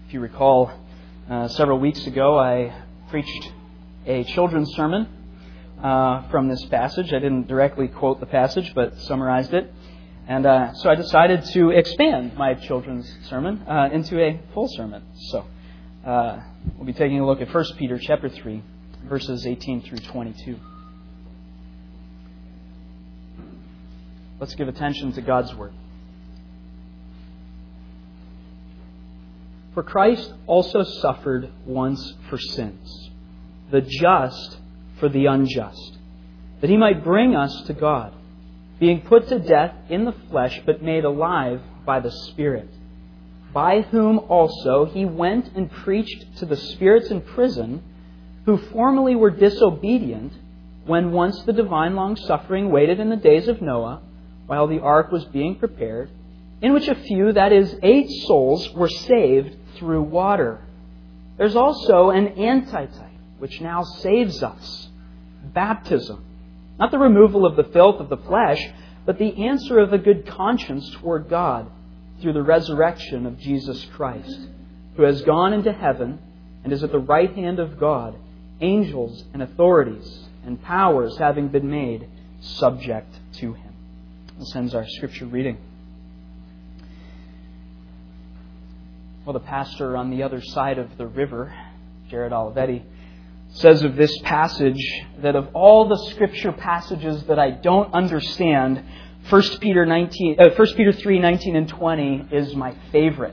If you recall, several weeks ago I preached a children's sermon from this passage. I didn't directly quote the passage, but summarized it. And so I decided to expand my children's sermon into a full sermon. So we'll be taking a look at 1 Peter chapter 3, verses 18 through 22. Let's give attention to God's Word. For Christ also suffered once for sins, the just for the unjust, that He might bring us to God, being put to death in the flesh, but made alive by the Spirit, by whom also He went and preached to the spirits in prison, who formerly were disobedient, when once the divine long-suffering waited in the days of Noah, while the ark was being prepared, in which a few, that is, 8 souls, were saved through water. There's also an antitype, which now saves us. Baptism. Not the removal of the filth of the flesh, but the answer of a good conscience toward God through the resurrection of Jesus Christ, who has gone into heaven and is at the right hand of God, angels and authorities and powers having been made subject to Him. This ends our scripture reading. Well, the pastor on the other side of the river, Jared Olivetti, says of this passage that of all the scripture passages that I don't understand, 1 Peter 3, 19 and 20 is my favorite.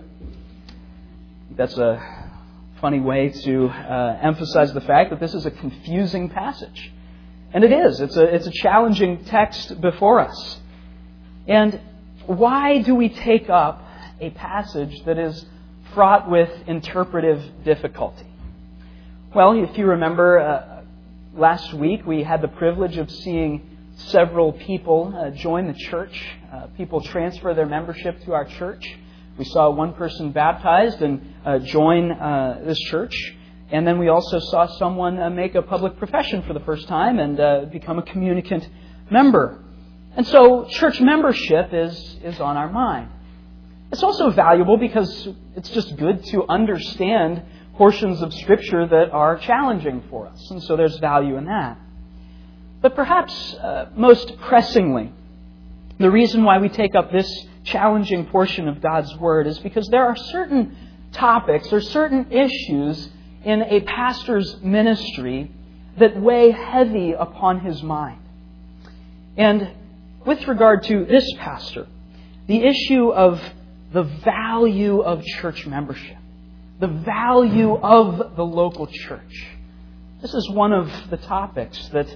That's a funny way to emphasize the fact that this is a confusing passage. And it is. It's a challenging text before us. And why do we take up a passage that is fraught with interpretive difficulty? Well, if you remember, last week we had the privilege of seeing several people join the church, people transfer their membership to our church. We saw one person baptized and join this church. And then we also saw someone make a public profession for the first time and become a communicant member. And so church membership is on our mind. It's also valuable because it's just good to understand portions of Scripture that are challenging for us. And so there's value in that. But perhaps most pressingly, the reason why we take up this challenging portion of God's Word is because there are certain topics or certain issues in a pastor's ministry that weigh heavy upon his mind. And with regard to this pastor, the issue of the value of church membership, the value of the local church. This is one of the topics that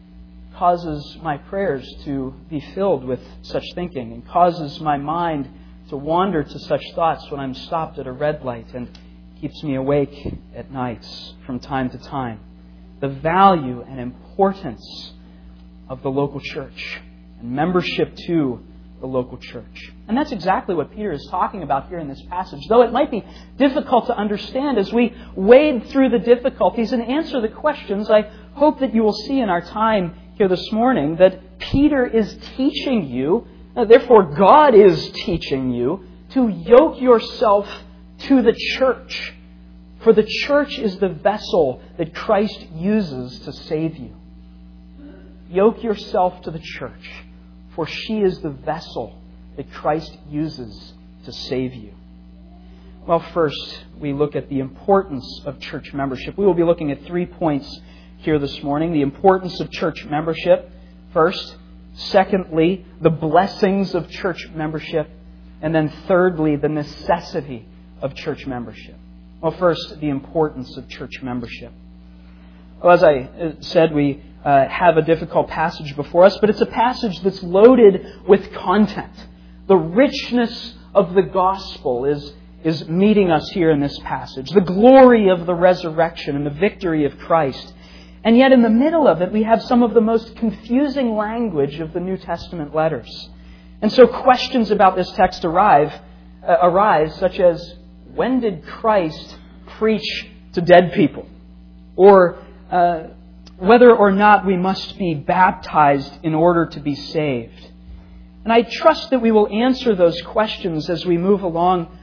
causes my prayers to be filled with such thinking and causes my mind to wander to such thoughts when I'm stopped at a red light and keeps me awake at nights from time to time. The value and importance of the local church and membership to the local church. And that's exactly what Peter is talking about here in this passage. Though it might be difficult to understand as we wade through the difficulties and answer the questions, I hope that you will see in our time here this morning that Peter is teaching you, therefore God is teaching you, to yoke yourself to the church. For the church is the vessel that Christ uses to save you. Yoke yourself to the church, for she is the vessel that Christ uses to save you. Well, first, we look at the importance of church membership. We will be looking at 3 points here this morning. The importance of church membership, first. Secondly, the blessings of church membership. And then thirdly, the necessity of church membership. Well, first, the importance of church membership. Well, as I said, we have a difficult passage before us, but it's a passage that's loaded with content. The richness of the gospel is meeting us here in this passage. The glory of the resurrection and the victory of Christ. And yet in the middle of it, we have some of the most confusing language of the New Testament letters. And so questions about this text arise, such as, when did Christ preach to dead people? Or whether or not we must be baptized in order to be saved. And I trust that we will answer those questions as we move along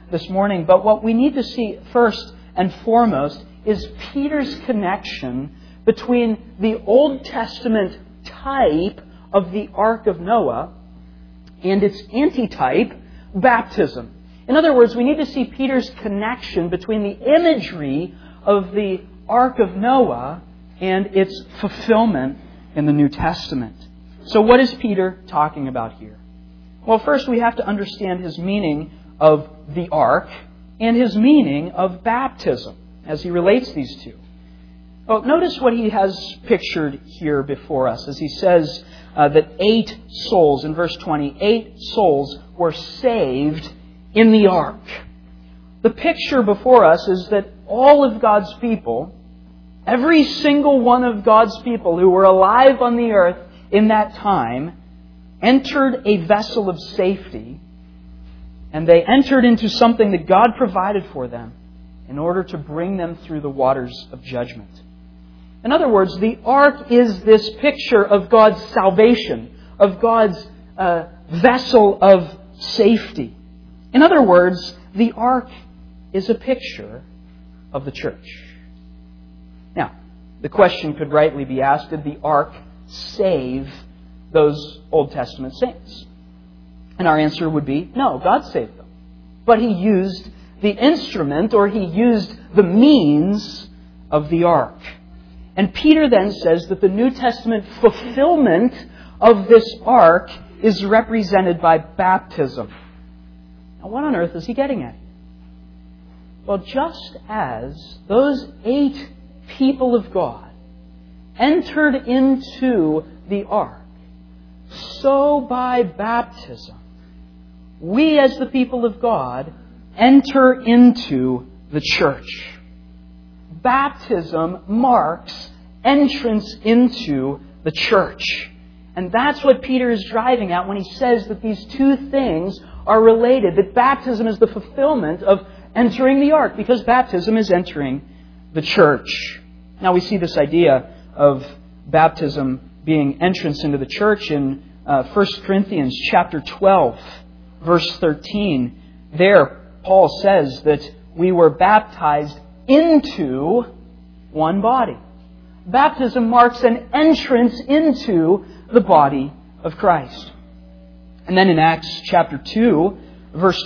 this morning. But what we need to see first and foremost is Peter's connection between the Old Testament type of the Ark of Noah and its antitype, baptism. In other words, we need to see Peter's connection between the imagery of the Ark of Noah and its fulfillment in the New Testament. So what is Peter talking about here? Well, first we have to understand his meaning of the ark and his meaning of baptism as he relates these two. Well, notice what he has pictured here before us as he says that 8 souls, in verse 20, 8 souls were saved in the ark. The picture before us is that all of God's people, every single one of God's people who were alive on the earth in that time, entered a vessel of safety, and they entered into something that God provided for them in order to bring them through the waters of judgment. In other words, the ark is this picture of God's salvation, of God's vessel of safety. In other words, the ark is a picture of the church. Now, the question could rightly be asked, did the ark save those Old Testament saints? And our answer would be, no, God saved them. But He used the instrument, or He used the means of the ark. And Peter then says that the New Testament fulfillment of this ark is represented by baptism. Now, what on earth is he getting at? Well, just as those 8 people of God entered into the ark, so by baptism, we as the people of God enter into the church. Baptism marks entrance into the church. And that's what Peter is driving at when he says that these two things are related, that baptism is the fulfillment of entering the ark, because baptism is entering the church. Now we see this idea of baptism being entrance into the church in 1 Corinthians chapter 12, verse 13. There, Paul says that we were baptized into one body. Baptism marks an entrance into the body of Christ. And then in Acts chapter 2, verse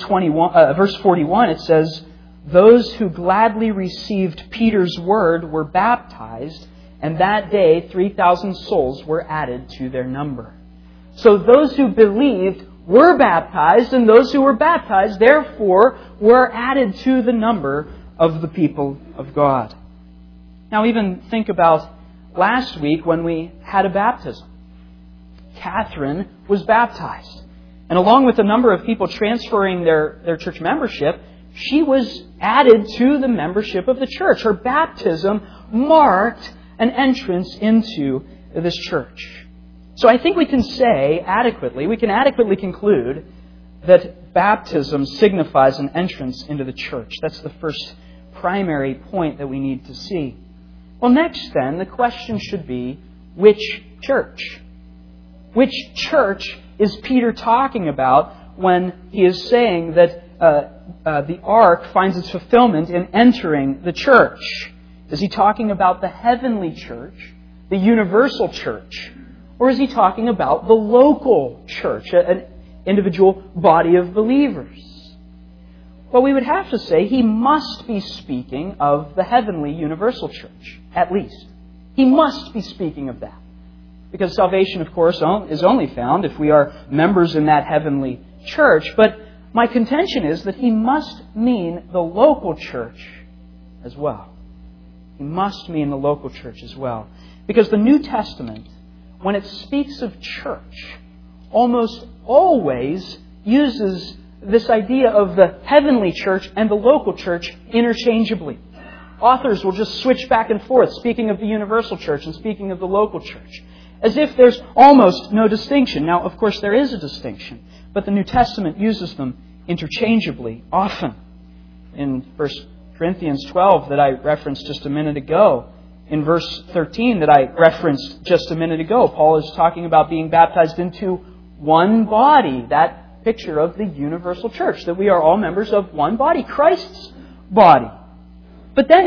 41, it says, "Those who gladly received Peter's word were baptized, and that day 3,000 souls were added to their number." So those who believed were baptized, and those who were baptized, therefore, were added to the number of the people of God. Now even think about last week when we had a baptism. Catherine was baptized. And along with a number of people transferring their church membership, she was added to the membership of the church. Her baptism marked an entrance into this church. So I think we can adequately conclude that baptism signifies an entrance into the church. That's the first primary point that we need to see. Well, next then, the question should be, which church? Which church is Peter talking about when he is saying that the ark finds its fulfillment in entering the church? Is he talking about the heavenly church, the universal church, or is he talking about the local church, an individual body of believers? Well, we would have to say he must be speaking of the heavenly universal church, at least. He must be speaking of that. Because salvation, of course, is only found if we are members in that heavenly church. But my contention is that he must mean the local church as well. He must mean the local church as well. Because the New Testament, when it speaks of church, almost always uses this idea of the heavenly church and the local church interchangeably. Authors will just switch back and forth, speaking of the universal church and speaking of the local church, as if there's almost no distinction. Now, of course, there is a distinction, but the New Testament uses them interchangeably often. In 1 Corinthians 12 that I referenced just a minute ago, in verse 13 that I referenced just a minute ago, Paul is talking about being baptized into one body. That picture of the universal church, that we are all members of one body, Christ's body. But then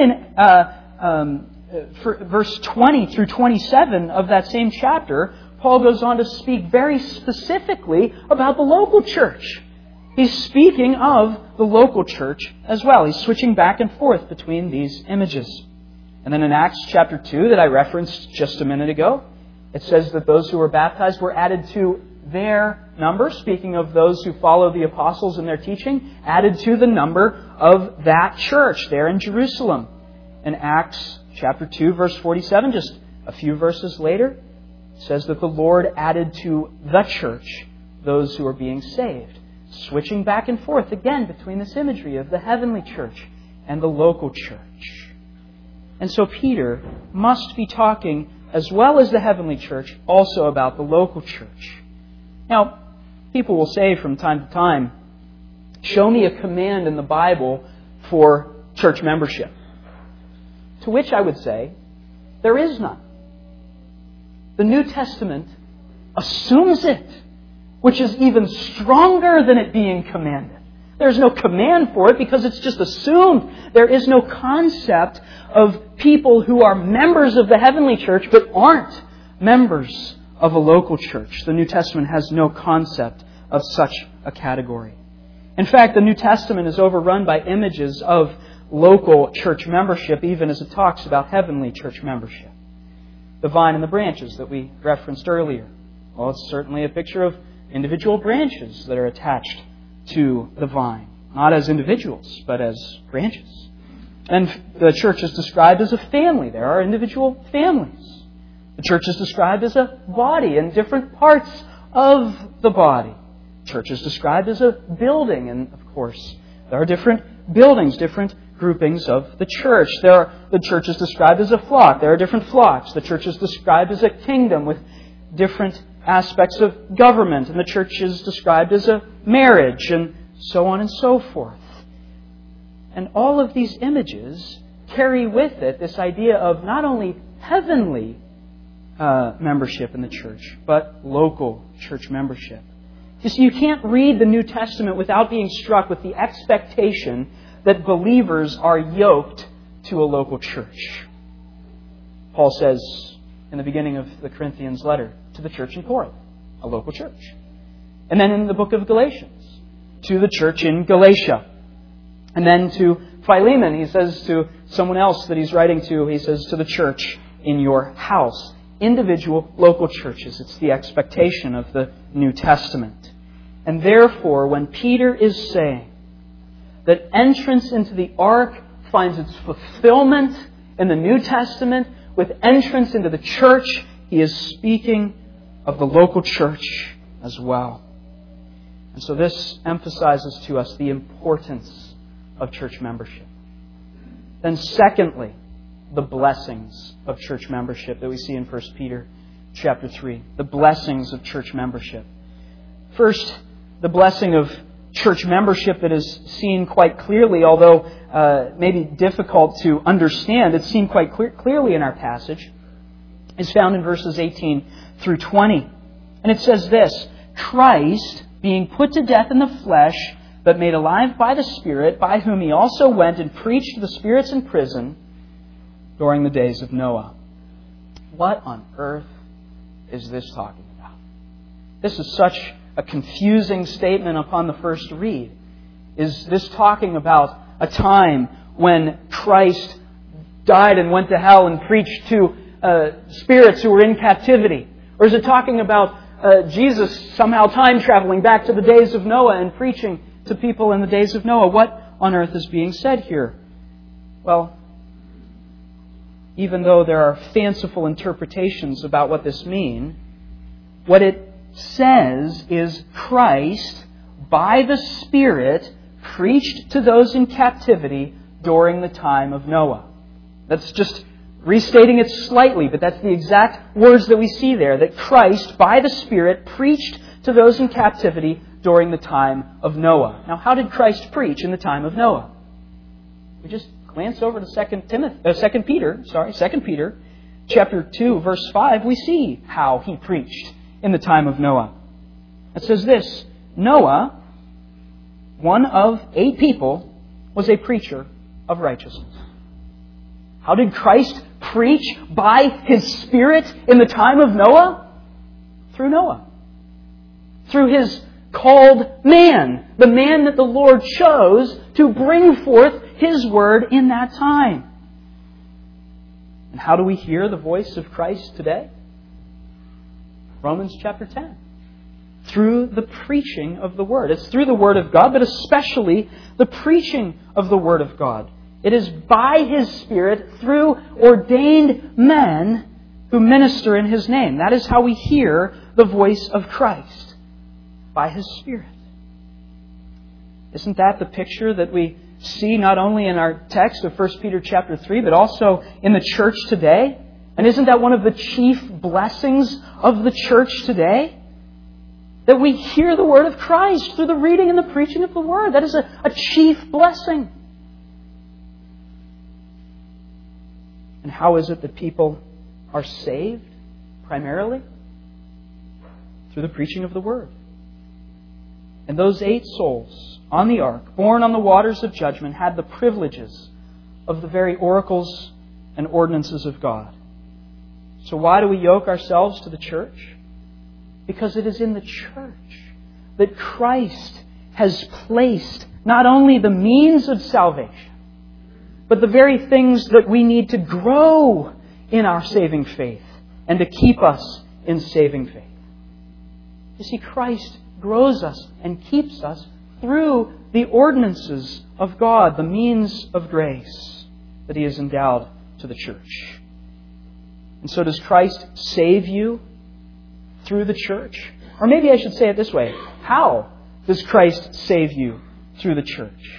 in verse 20 through 27 of that same chapter, Paul goes on to speak very specifically about the local church. He's speaking of the local church as well. He's switching back and forth between these images. And then in Acts chapter 2 that I referenced just a minute ago, it says that those who were baptized were added to their number, speaking of those who follow the apostles in their teaching, added to the number of that church there in Jerusalem. In Acts chapter 2, verse 47, just a few verses later, it says that the Lord added to the church those who are being saved. Switching back and forth again between this imagery of the heavenly church and the local church. And so Peter must be talking, as well as the heavenly church, also about the local church. Now, people will say from time to time, show me a command in the Bible for church membership. To which I would say, there is none. The New Testament assumes it, which is even stronger than it being commanded. There's no command for it because it's just assumed. There is no concept of people who are members of the heavenly church but aren't members of a local church. The New Testament has no concept of such a category. In fact, the New Testament is overrun by images of local church membership, even as it talks about heavenly church membership. The vine and the branches that we referenced earlier. Well, it's certainly a picture of individual branches that are attached to the vine. Not as individuals, but as branches. And the church is described as a family. There are individual families. The church is described as a body and different parts of the body. The church is described as a building, and of course, there are different buildings, different groupings of the church. The church is described as a flock. There are different flocks. The church is described as a kingdom with different aspects of government, and the church is described as a marriage, and so on and so forth. And all of these images carry with it this idea of not only heavenly membership in the church, but local church membership. You see, you can't read the New Testament without being struck with the expectation that believers are yoked to a local church. Paul says in the beginning of the Corinthians letter to the church in Corinth, a local church. And then in the book of Galatians, to the church in Galatia. And then to Philemon, he says to someone else that he's writing to, he says to the church in your house. Individual local churches. It's the expectation of the New Testament. And therefore, when Peter is saying that entrance into the ark finds its fulfillment in the New Testament with entrance into the church, he is speaking of the local church as well. And so this emphasizes to us the importance of church membership. Then secondly, the blessings of church membership that we see in 1 Peter chapter 3. The blessings of church membership. First, the blessing of church membership that is seen quite clearly, although maybe difficult to understand, it's seen quite clearly in our passage, is found in verses 18 through 20. And it says this, Christ, being put to death in the flesh, but made alive by the Spirit, by whom he also went and preached to the spirits in prison during the days of Noah. What on earth is this talking about? This is such a confusing statement upon the first read. Is this talking about a time when Christ died and went to hell and preached to spirits who were in captivity? Or is it talking about Jesus somehow time traveling back to the days of Noah and preaching to people in the days of Noah? What on earth is being said here? Well, even though there are fanciful interpretations about what this means, what it says is Christ, by the Spirit, preached to those in captivity during the time of Noah. That's just restating it slightly, but that's the exact words that we see there, that Christ, by the Spirit, preached to those in captivity during the time of Noah. Now, how did Christ preach in the time of Noah? We just glance over to 2 Peter, chapter 2, verse 5, we see how he preached in the time of Noah. It says this, Noah, one of 8 people, was a preacher of righteousness. How did Christ preach by His Spirit in the time of Noah? Through Noah. Through his called man, the man that the Lord chose to bring forth His Word in that time. And how do we hear the voice of Christ today? Romans chapter 10. Through the preaching of the Word. It's through the Word of God, but especially the preaching of the Word of God. It is by His Spirit, through ordained men who minister in His name. That is how we hear the voice of Christ. By His Spirit. Isn't that the picture that we see not only in our text of 1 Peter chapter 3, but also in the church today? And isn't that one of the chief blessings of the church today? That we hear the Word of Christ through the reading and the preaching of the Word. That is a chief blessing. And how is it that people are saved? Primarily through the preaching of the Word. And those 8 souls on the ark, born on the waters of judgment, had the privileges of the very oracles and ordinances of God. So why do we yoke ourselves to the church? Because it is in the church that Christ has placed not only the means of salvation, but the very things that we need to grow in our saving faith and to keep us in saving faith. You see, Christ grows us and keeps us through the ordinances of God, the means of grace that He has endowed to the church. And so does Christ save you through the church? Or maybe I should say it this way. How does Christ save you through the church?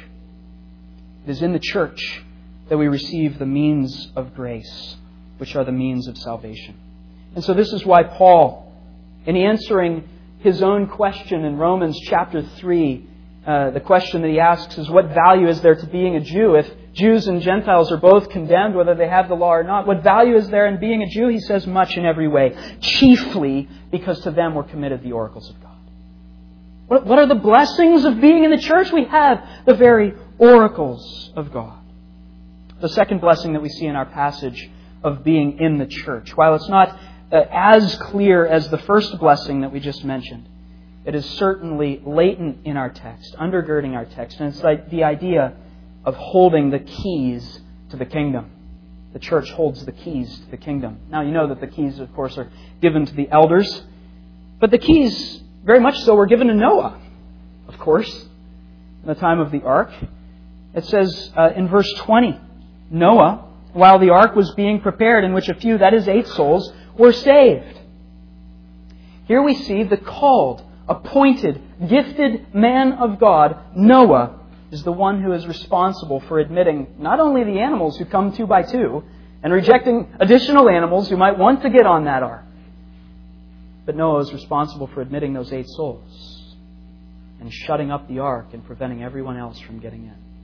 It is in the church that we receive the means of grace, which are the means of salvation. And so this is why Paul, in answering his own question in Romans chapter 3, the question that he asks is, what value is there to being a Jew if Jews and Gentiles are both condemned, whether they have the law or not? What value is there in being a Jew? He says, much in every way, chiefly because to them were committed the oracles of God. What are the blessings of being in the church? We have the very oracles of God. The second blessing that we see in our passage of being in the church, while it's not as clear as the first blessing that we just mentioned, it is certainly latent in our text, undergirding our text. And it's like the idea of holding the keys to the kingdom. The church holds the keys to the kingdom. Now, you know that the keys, of course, are given to the elders. But the keys, very much so, were given to Noah, of course, in the time of the ark. It says in verse 20, Noah, while the ark was being prepared, in which a few, that is 8 souls, were saved. Here we see the called, appointed, gifted man of God, Noah, is the one who is responsible for admitting not only the animals who come 2 by 2 and rejecting additional animals who might want to get on that ark, but Noah is responsible for admitting those 8 souls and shutting up the ark and preventing everyone else from getting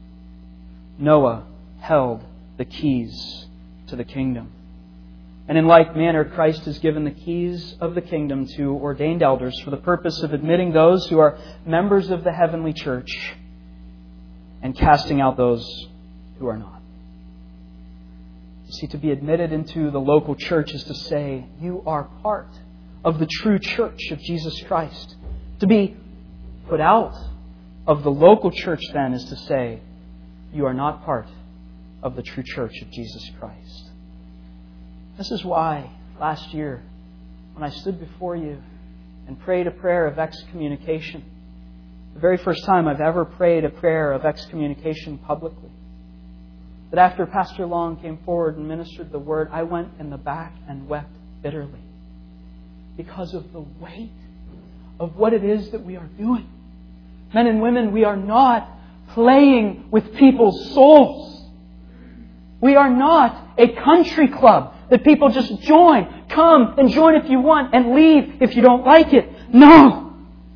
in. Noah held the keys to the kingdom. And in like manner, Christ has given the keys of the kingdom to ordained elders for the purpose of admitting those who are members of the heavenly church and casting out those who are not. You see, to be admitted into the local church is to say, you are part of the true church of Jesus Christ. To be put out of the local church, then, is to say, you are not part of the true church of Jesus Christ. This is why last year, when I stood before you and prayed a prayer of excommunication, the very first time I've ever prayed a prayer of excommunication publicly, that after Pastor Long came forward and ministered the word, I went in the back and wept bitterly because of the weight of what it is that we are doing. Men and women, we are not playing with people's souls. We are not a country club that people just join. Come and join if you want and leave if you don't like it. No!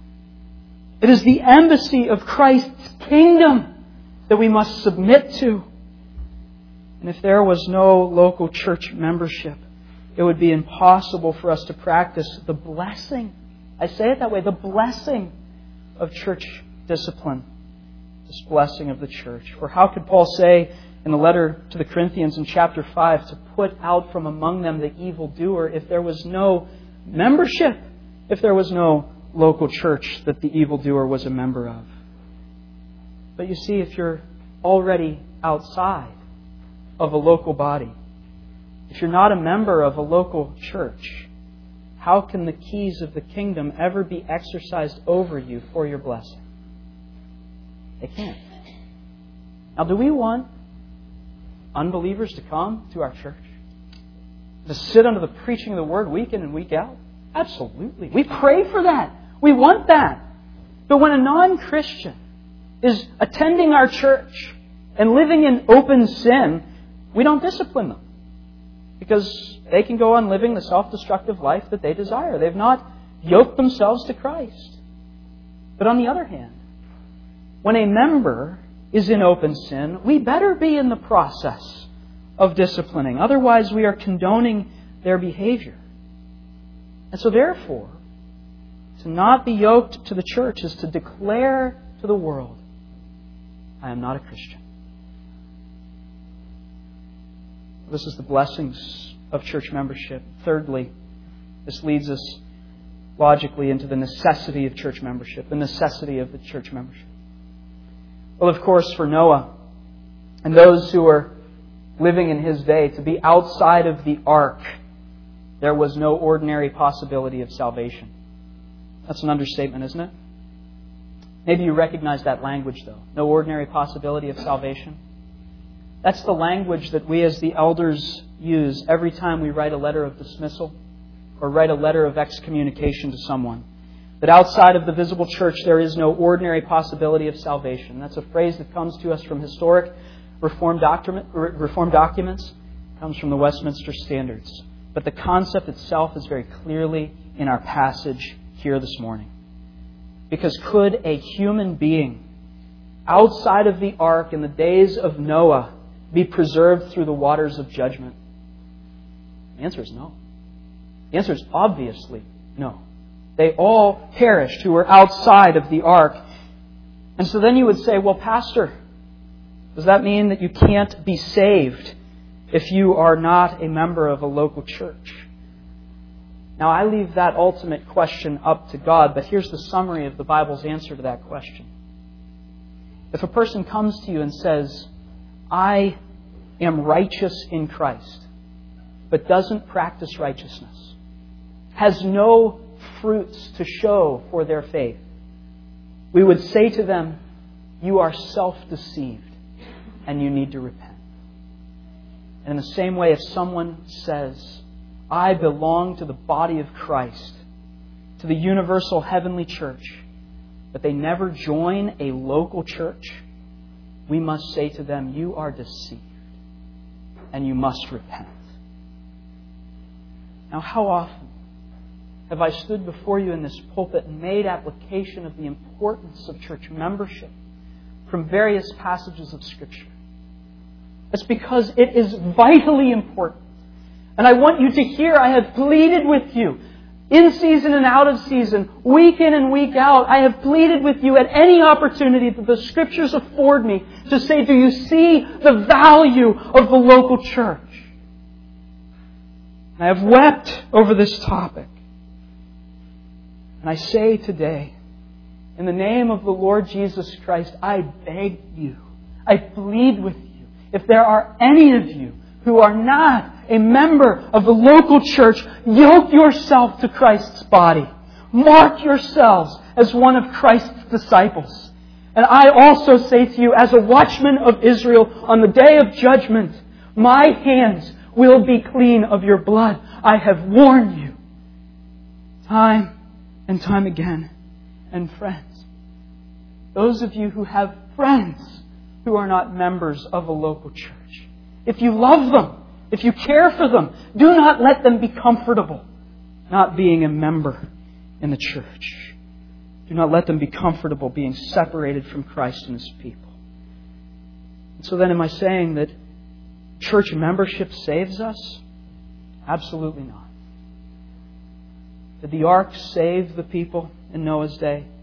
It is the embassy of Christ's kingdom that we must submit to. And if there was no local church membership, it would be impossible for us to practice the blessing. I say it that way, the blessing of church discipline, this blessing of the church. For how could Paul say in the letter to the Corinthians in chapter 5 to put out from among them the evildoer if there was no membership, if there was no local church that the evildoer was a member of? But you see, if you're already outside of a local body, if you're not a member of a local church, how can the keys of the kingdom ever be exercised over you for your blessing? They can't. Now, do we want unbelievers to come to our church? To sit under the preaching of the Word week in and week out? Absolutely. We pray for that. We want that. But when a non-Christian is attending our church and living in open sin, we don't discipline them. Because they can go on living the self-destructive life that they desire. They've not yoked themselves to Christ. But on the other hand, when a member is in open sin, we better be in the process of disciplining. Otherwise, we are condoning their behavior. And so therefore, to not be yoked to the church is to declare to the world, I am not a Christian. This is the blessings of church membership. Thirdly, this leads us logically into the necessity of church membership, the necessity of the church membership. Well, of course, for Noah and those who were living in his day, to be outside of the ark, there was no ordinary possibility of salvation. That's an understatement, isn't it? Maybe you recognize that language, though. No ordinary possibility of salvation. That's the language that we as the elders use every time we write a letter of dismissal or write a letter of excommunication to someone. That outside of the visible church there is no ordinary possibility of salvation. That's a phrase that comes to us from historic Reformed documents. It comes from the Westminster Standards. But the concept itself is very clearly in our passage here this morning. Because could a human being outside of the ark in the days of Noah be preserved through the waters of judgment? The answer is no. The answer is obviously no. They all perished who were outside of the ark. And so then you would say, well, Pastor, does that mean that you can't be saved if you are not a member of a local church? Now, I leave that ultimate question up to God, but here's the summary of the Bible's answer to that question. If a person comes to you and says, I am righteous in Christ, but doesn't practice righteousness, has no fruits to show for their faith, we would say to them, you are self-deceived and you need to repent. And in the same way, if someone says, I belong to the body of Christ, to the universal heavenly church, but they never join a local church, we must say to them, you are deceived and you must repent. Now, how often have I stood before you in this pulpit and made application of the importance of church membership from various passages of Scripture? It's because it is vitally important. And I want you to hear, I have pleaded with you in season and out of season, week in and week out. I have pleaded with you at any opportunity that the Scriptures afford me to say, do you see the value of the local church? I have wept over this topic. And I say today, in the name of the Lord Jesus Christ, I beg you, I plead with you, if there are any of you who are not a member of the local church, yoke yourself to Christ's body. Mark yourselves as one of Christ's disciples. And I also say to you, as a watchman of Israel, on the day of judgment, my hands will be clean of your blood. I have warned you time and time again. And friends, those of you who have friends who are not members of a local church, if you love them, if you care for them, do not let them be comfortable not being a member in the church. Do not let them be comfortable being separated from Christ and His people. And so then am I saying that church membership saves us? Absolutely not. Did the ark save the people in Noah's day?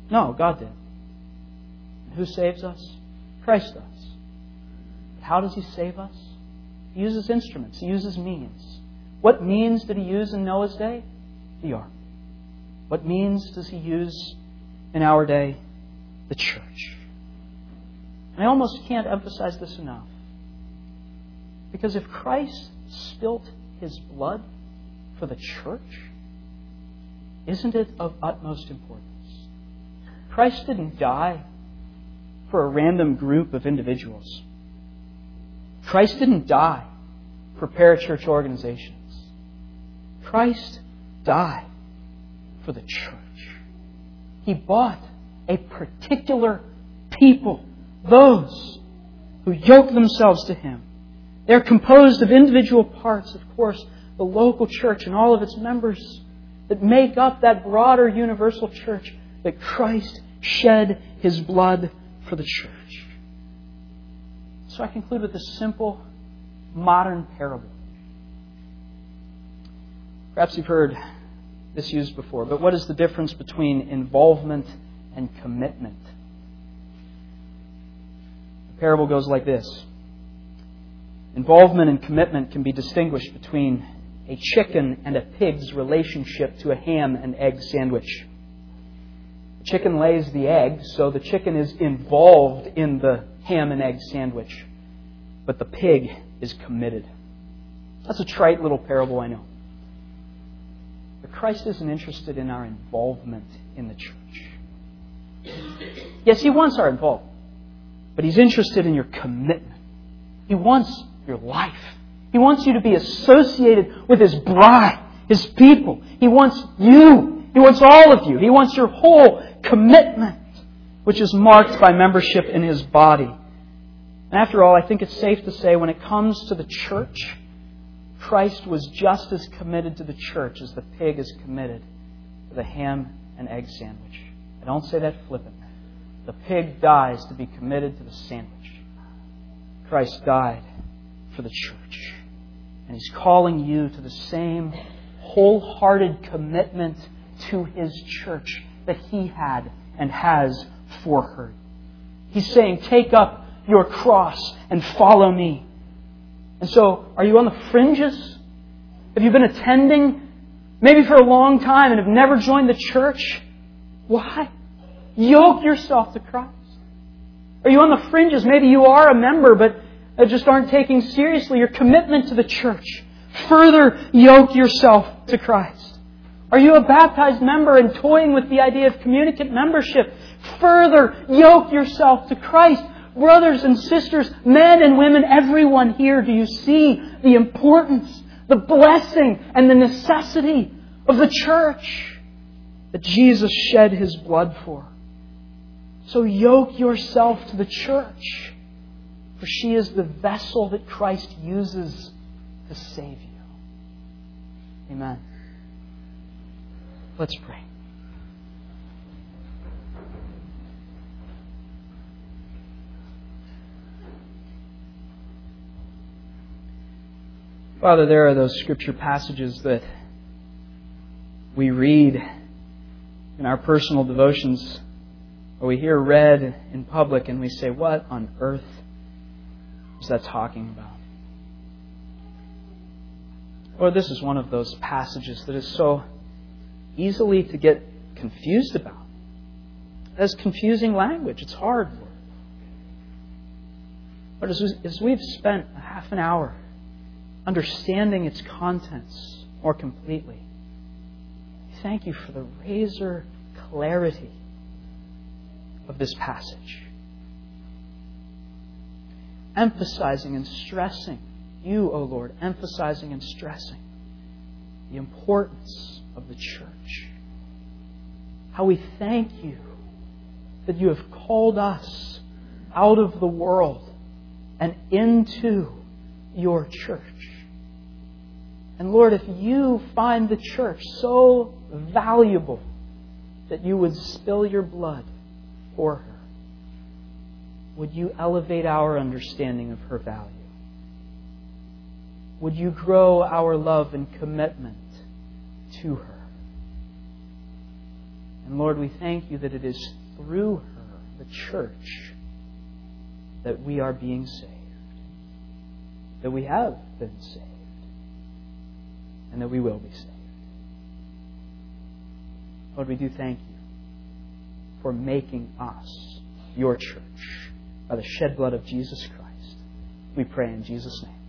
No, God did. And who saves us? Christ does. But how does He save us? He uses instruments. He uses means. What means did He use in Noah's day? The ark. What means does He use in our day? The church. And I almost can't emphasize this enough. Because if Christ spilt His blood for the church, isn't it of utmost importance? Christ didn't die for a random group of individuals. Christ didn't die for parachurch organizations. Christ died for the church. He bought a particular people, those who yoke themselves to Him. They're composed of individual parts, of course, the local church and all of its members that make up that broader universal church that Christ shed His blood for the church. So I conclude with this simple, modern parable. Perhaps you've heard this used before, but what is the difference between involvement and commitment? The parable goes like this. Involvement and commitment can be distinguished between a chicken and a pig's relationship to a ham and egg sandwich. The chicken lays the egg, so the chicken is involved in the ham and egg sandwich. But the pig is committed. That's a trite little parable, I know. But Christ isn't interested in our involvement in the church. Yes, He wants our involvement, but He's interested in your commitment. He wants your life. He wants you to be associated with His bride, His people. He wants you. He wants all of you. He wants your whole commitment, which is marked by membership in His body. And after all, I think it's safe to say when it comes to the church, Christ was just as committed to the church as the pig is committed to the ham and egg sandwich. I don't say that flippantly. The pig dies to be committed to the sandwich. Christ died for the church. And He's calling you to the same wholehearted commitment to His church that He had and has for her. He's saying, take up your cross and follow me. And so, are you on the fringes? Have you been attending maybe for a long time and have never joined the church? Why? Yoke yourself to Christ. Are you on the fringes? Maybe you are a member, but just aren't taking seriously your commitment to the church. Further yoke yourself to Christ. Are you a baptized member and toying with the idea of communicant membership? Further yoke yourself to Christ. Brothers and sisters, men and women, everyone here, do you see the importance, the blessing, and the necessity of the church that Jesus shed His blood for? So yoke yourself to the church, for she is the vessel that Christ uses to save you. Amen. Let's pray. Father, there are those Scripture passages that we read in our personal devotions, or we hear read in public, and we say, what on earth is that talking about? Or this is one of those passages that is so easily to get confused about. It has confusing language. It's hard. But as we've spent a half an hour understanding its contents more completely, thank you for the razor clarity of this passage. Emphasizing and stressing, you, O Lord, emphasizing and stressing the importance of the church. How we thank you that you have called us out of the world and into your church. And Lord, if you find the church so valuable that you would spill your blood for her, would you elevate our understanding of her value? Would you grow our love and commitment to her? And Lord, we thank You that it is through her, the church, that we are being saved. That we have been saved. And that we will be saved. Lord, we do thank You for making us Your church by the shed blood of Jesus Christ. We pray in Jesus' name.